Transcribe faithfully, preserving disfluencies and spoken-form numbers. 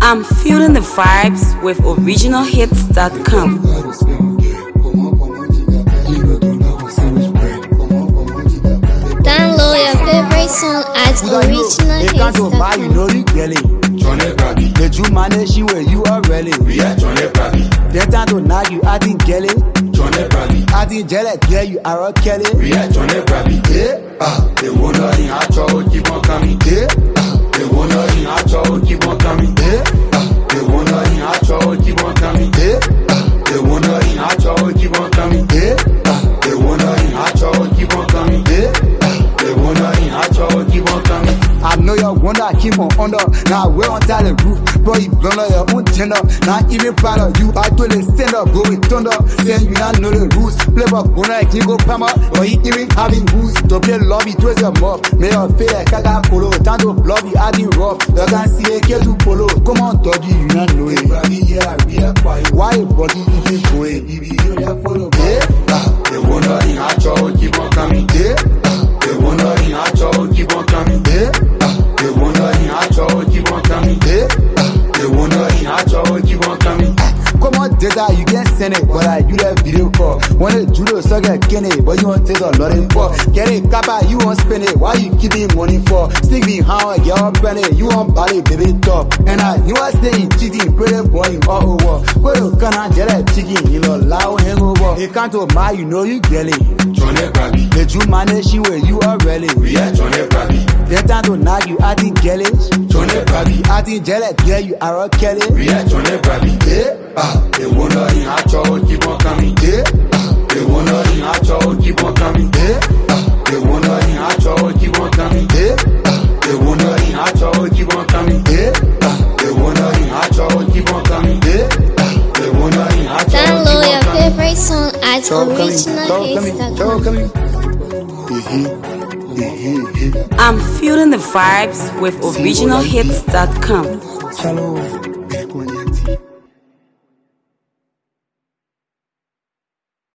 I'm feeling the vibes with original hits dot com. Download your favorite song at original hits dot com. Johnny Baby, the you manage you where you are really. we are Johnny Baby, Then time to knock you, I think Kelly. Johnny Baby, I think Jelly, yeah, you are a Kelly. we are Johnny Baby. Yeah, Ah, they wanna in our trouble, keep on coming. yeah, Ah, they wanna in our trouble, keep on coming. yeah, Ah, they wanna in our trouble, keep on coming. yeah, Ah, they wanna in our trouble, keep on coming. yeah, Ah, they wanna in our trouble, keep on coming. yeah. Ah, they wanna in our trouble, keep on coming. I know your wonder, keep on under. Now we're on top of the roof, bro, you blown up your own tender. Not even proud of you, I told the send up, go with thunder. Saying you not know the rules. Play for Gona, you go Pama, but he even having rules. To play lobby, twist your mouth. May your feel like Kaka Polo. Time to lobby, I be rough. You can see a kid to Polo. Come on, doggy, you not know it. Why you body eating for it? Yeah, Ah, they wanna in our trouble, keep on coming. yeah, Ah, they wanna in our trouble, keep on coming. yeah, Ah, they wanna in our trouble, keep on coming. yeah. Ah, they wanna in our trouble, keep on coming. Come on, data, you can send it, but I you that video call. Wanna judo sucker kenny, but you want take a lot in for. Get it, kappa, you want spend it. Why you keeping money for? Stick behind, get up penny, you want body, baby top. And I, you are saying cheating, pretty boy, all over. Go to Kana, get that chicken, you know, loud hangover. You can't to my, you know you get it. Johnny Baby, Let you manage you where you are really. we are Johnny Baby, Then time to knock you, I think get it. Johnny Baby, I think jealous, yeah, you are a Kelly. we are Johnny Baby. Yeah, Ah, they wanna in our trouble, keep on coming. yeah, Ah, they wanna in our trouble, keep on coming. yeah, Ah, they wanna in our trouble, keep on coming. yeah, Ah, they wanna in our trouble, keep on coming. yeah, Ah, they wanna in our trouble, keep on coming. yeah. Ah, they wanna in our trouble, Download keep your on coming. favorite song at Trouble coming, original trouble hits coming, dot trouble com. coming. Mhm, mhm, mhm. I'm feeling the vibes with original hits dot com. Shalom.